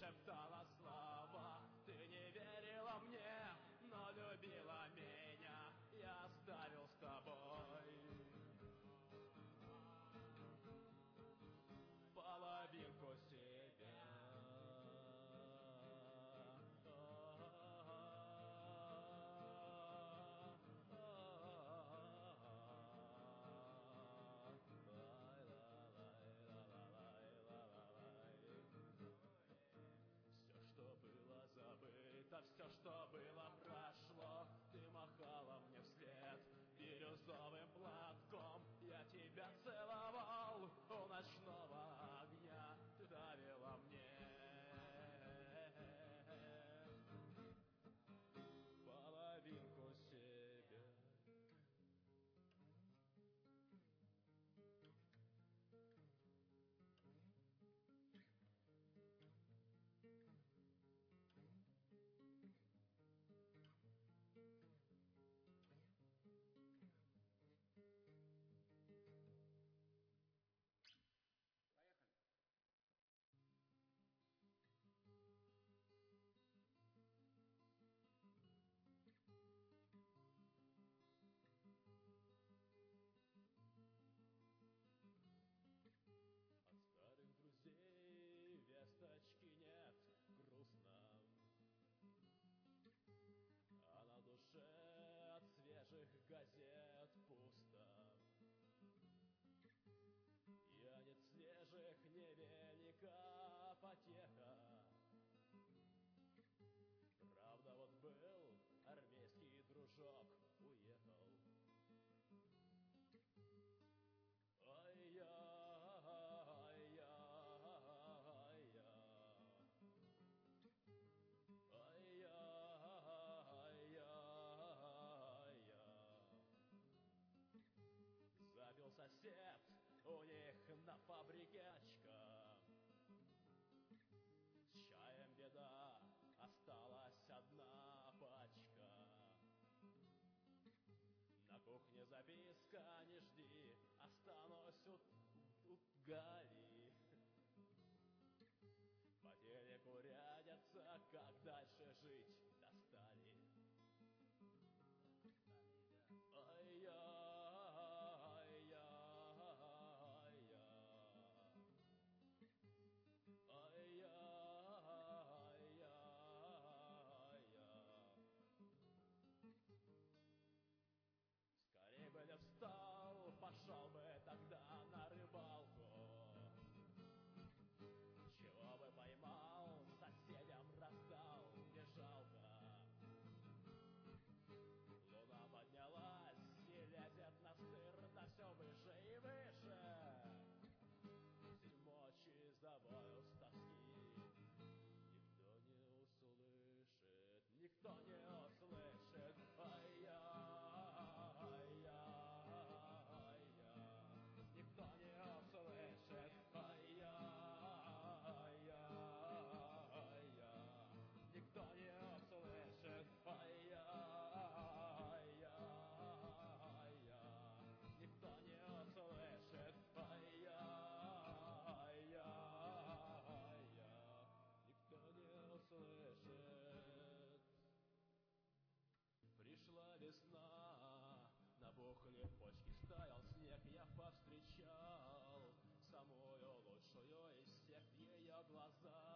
шептала слова. Ты не верила мне, но любила меня. Я оставил с тобой половинку себя. Забыто все, что было, прошло. Ты махала мне вслед бирюзовым платком. Я тебя целовал у ночного огня. Ты дарила мне половинку себя. Друзей весточки нет, грустно, а на душе от свежих газет пусто. Я нет свежих, невелика потеха. Правда, вот был армейский дружок, уехал. Забил сосед у них на фабрике очка. С чаем беда, осталась одна пачка. На кухне записка, не жди, останусь у Гали. По телеку рядятся, как дальше жить, достали. Скорей бы я встал, пошел бы тогда на рыбалку. Чего бы поймал, соседям раздал, не жалко. Луна поднялась и лезет на стыр, да все выше и выше. Зимочи завою с тоски. Никто не услышит, никто не услышит. Никто не услышит. Никто не услышит. Никто не услышит. Никто не услышит. Пришла весна, набухли почки, стаял снег, я повстречал самую лучшую из всех в ее глазах.